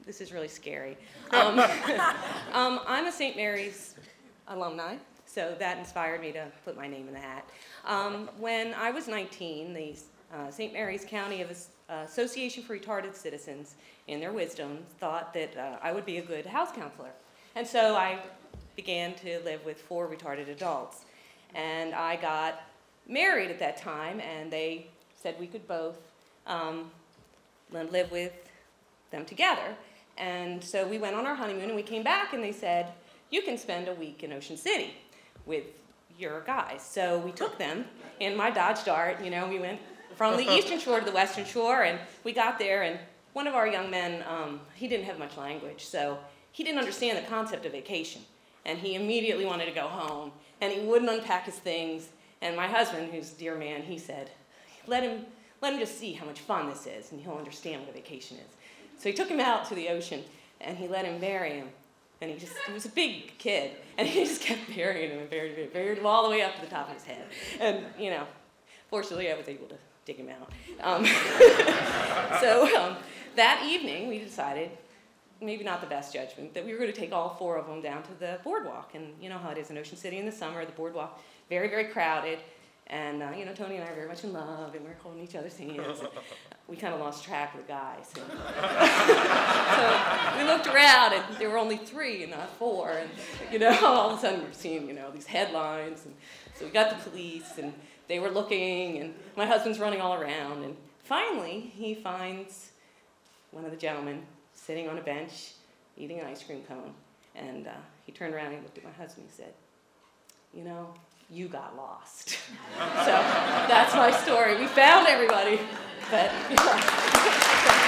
this is really scary. I'm a St. Mary's alumni, so that inspired me to put my name in the hat. When I was 19, the St. Mary's County Association for Retarded Citizens, in their wisdom, thought that I would be a good house counselor. And so I began to live with 4 retarded adults. And I got married at that time, and they said we could both live with them together. And so we went on our honeymoon, and we came back, and they said, you can spend a week in Ocean City with your guys. So we took them in my Dodge Dart. You know, we went from the eastern shore to the western shore, and we got there, and one of our young men, he didn't have much language, so he didn't understand the concept of vacation. And he immediately wanted to go home, and he wouldn't unpack his things. And my husband, who's a dear man, he said, let him just see how much fun this is, and he'll understand what a vacation is. So he took him out to the ocean, and he let him bury him. And he was a big kid, and he just kept burying him and buried him all the way up to the top of his head. And, you know, fortunately I was able to dig him out. So that evening we decided, maybe not the best judgment, that we were going to take all 4 of them down to the boardwalk. And you know how it is in Ocean City in the summer, the boardwalk, very, very crowded. And, you know, Tony and I are very much in love, and we're holding each other's hands. And we kind of lost track of the guys. So we looked around, and there were only 3 and not 4. And, you know, all of a sudden we're seeing, you know, these headlines. And so we got the police, and they were looking, and my husband's running all around. And finally, he finds one of the gentlemen sitting on a bench eating an ice cream cone. And he turned around and he looked at my husband and he said, you know, you got lost. So that's my story. We found everybody, but